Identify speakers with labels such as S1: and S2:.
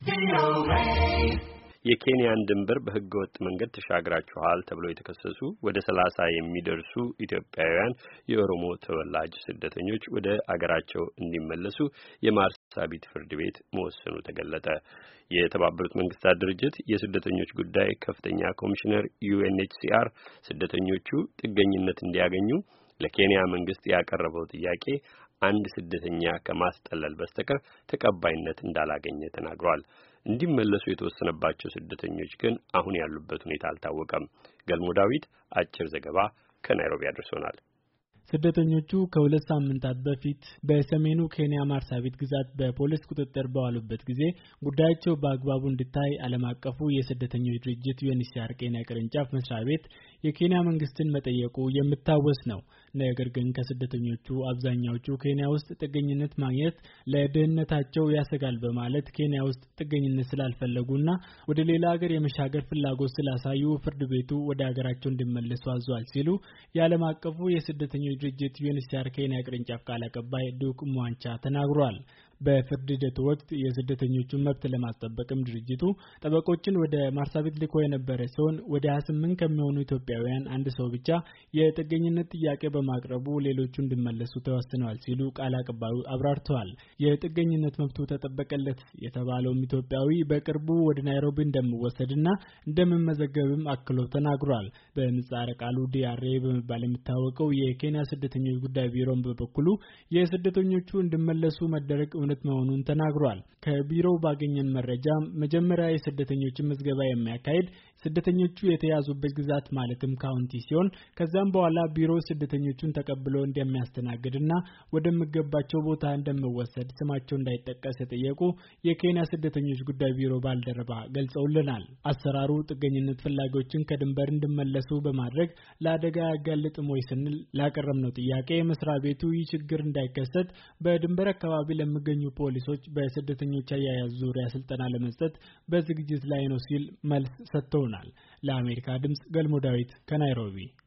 S1: የኬንያን ድንበር በህገወጥ መንገድ ተሻግራቸዋል ተብለው የተከሰሱ ወደ 30 የሚደርሱ ኢትዮጵያውያን የኦሮሞ ተወላጅ ስደተኞች ወደ አገራቸው እንዲመለሱ የማርሳቢት ፍርድ ቤት መወሰኑ ተገለጠ። የተባበሩት መንግስታት ድርጅት የስደተኞች ጉዳይ ከፍተኛ ኮሚሽነር UNHCR ስደተኞቹ ጥገኝነት እንዲያገኙ ለኬንያ መንግስት ያቀረበው ጥያቄ አንድ ስደተኛ ከማስጠለል በስተቀር ተቀባይነት እንዳላገኘ ተናግሯል። እንዲመለሱ የተወሰነባቸው ስደተኞች ግን አሁን ያሉበት ሁኔታ አልታወቀም። ገልሞ ዳዊት አጭር ዘገባ ከናይሮቢ አድርሶናል።
S2: ስደተኞቹ ከሁለት ሳምንታት በፊት በሰሜኑ ኬንያ ማርሳቢት ግዛት በፖሊስ ቁጥጥር በዋሉበት ጊዜ ጉዳያቸው በአግባቡ እንዲታይ ዓለም አቀፉ የስደተኞች ድርጅት UNHCR ኬንያ ቅርንጫፍ መስሪያ ቤት የኬንያ መንግስትን መጠየቁ የሚታወስ ነው። ነገር ግን ከስደተኞቹ አብዛኛዎቹ ኬንያ ውስጥ ጥገኝነት ማግኘት ለደህንነታቸው ያሰጋል በማለት ኬንያ ውስጥ ጥገኝነት ስላልፈለጉና ወደ ሌላ ሀገር የመሻገር ፍላጎት ስላሳዩ ፍርድ ቤቱ ወደ ሀገራቸው እንዲመለሱ አዟል ሲሉ የዓለም አቀፉ የስደተኞች ድርጅት UNHCR ኬንያ ቅርንጫፍ ቃል አቀባይ ዱክ ሙዋንቻ ተናግሯል። በፍርድ ሂደቱ ወቅት የስደተኞቹን መብት ለማስጠበቅም ድርጅቱ ጠበቆችን ወደ ማርሳቢት ልኮ የነበረ ሲሆን ወደ 28 ከሚሆኑ ኢትዮጵያውያን አንድ ሰው ብቻ የጥገኝነት ጥያቄ በማቅረቡ ሌሎቹ እንዲመለሱ ተወስነዋል ሲሉ ቃል አቀባዩ አብራርተዋል። የጥገኝነት መብቱ ተጠበቀለት የተባለውም ኢትዮጵያዊ በቅርቡ ወደ ናይሮቢ እንደሚወሰድና እንደሚመዘገብም አክሎ ተናግሯል። በምህጻረ ቃሉ DRA በመባል የሚታወቀው የኬንያ ስደተኞች ጉዳይ ቢሮም በበኩሉ የስደተኞቹ እንዲመለሱ መደረግ እውነት መሆኑን ተናግሯል። ከቢሮው ባገኘን መረጃ መጀመሪያ የስደተኞችን ምዝገባ የሚያካሂድ ስደተኞቹ የተያዙበት ግዛት ማለትም ካውንቲ ሲሆን ከዛም በኋላ ቢሮው ስደተኞቹን ተቀብሎ እንደሚያስተናግድና ወደሚገባቸው ቦታ እንደሚወሰድ ስማቸው እንዳይጠቀስ የጠየቁ የኬንያ ስደተኞች ጉዳይ ቢሮ ባልደረባ ገልጸውልናል። አሰራሩ ጥገኝነት ፈላጊዎችን ከድንበር እንዲመለሱ በማድረግ ለአደጋ ያጋልጥም ወይ ስንል ላቀረብነው ጥያቄ መስሪያ ቤቱ ይህ ችግር እንዳይከሰት በድንበር አካባቢ ለሚገኙ ፖሊሶች በስደተኞች አያያዝ ዙሪያ ስልጠና ለመስጠት በዝግጅት ላይ ነው ሲል መልስ ሰጥተውናል። ለአሜሪካ ድምጽ ገልሞ ዳዊት ከናይሮቢ